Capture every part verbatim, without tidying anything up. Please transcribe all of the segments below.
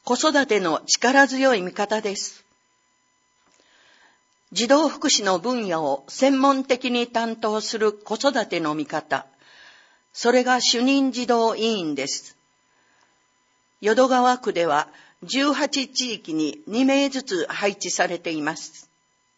子育ての力強い味方です。児童福祉の分野を専門的に担当する子育ての味方、それが主任児童委員です。淀川区ではじゅうはち地域にに名ずつ配置されています。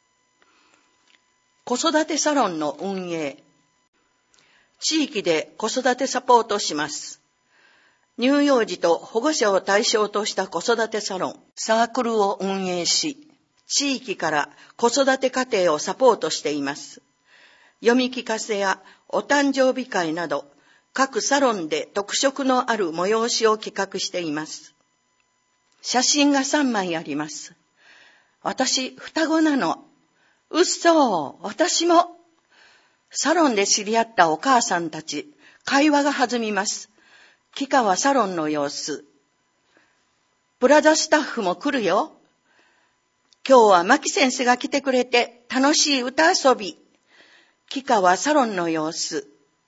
子育てサロンの運営、地域で子育てサポートします。乳幼児と保護者を対象とした子育てサロン、サークルを運営し、地域から子育て家庭をサポートしています。読み聞かせやお誕生日会など、各サロンで特色のある催しを企画しています。写真がさんまいあります。私、双子なの。うっそ、私も。サロンで知り合ったお母さんたち、会話が弾みます。キカはサロンの様子。ブラザースタッフも来るよ。今日はマキ先生が来てくれて楽しい歌遊び。キカはサロンの様子。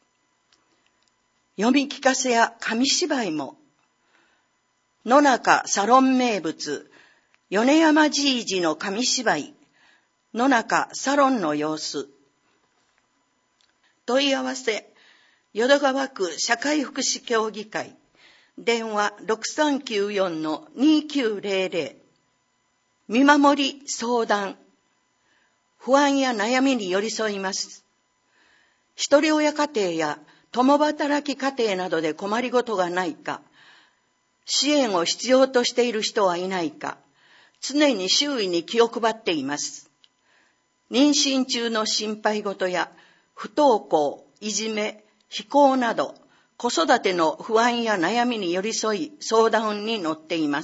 読み聞かせや紙芝居も。野中サロン名物、米山じいじの紙芝居。野中サロンの様子。問い合わせ、淀川区社会福祉協議会。電話 ろくさんきゅうよんのにきゅうぜろぜろ。見守り相談。不安や悩みに寄り添います。一人親家庭や共働き家庭などで困りごとがないか、支援を必要としている人はいないか、常に周囲に気を配っています。妊娠中の心配事や不登校、いじめ、非行など、子育ての不安や悩みに寄り添い相談に乗っています。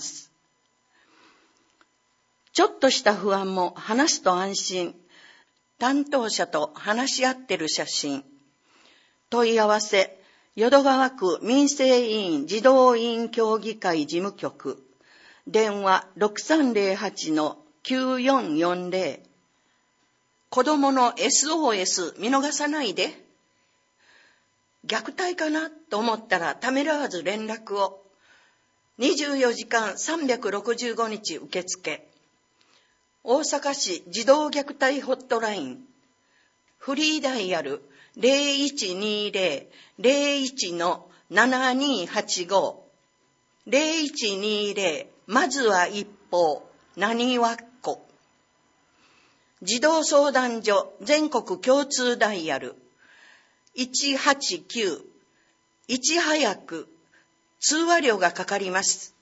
ちょっとした不安も話すと安心。担当者と話し合ってる写真。問い合わせ、淀川区民生委員児童委員協議会事務局。電話 ろくさんぜろはちのきゅうよんよんぜろ。子供の エスオーエス 見逃さないで。虐待かなと思ったらためらわず連絡を。にじゅうよじかんさんびゃくろくじゅうごにち受付。大阪市児童虐待ホットライン。フリーダイヤル ゼロいちにぜろ ゼロいちのななにはちご。ゼロいちにぜろまずは一歩、なにわっこ。児童相談所全国共通ダイヤルいちはちきゅう。いち早く通話料がかかります。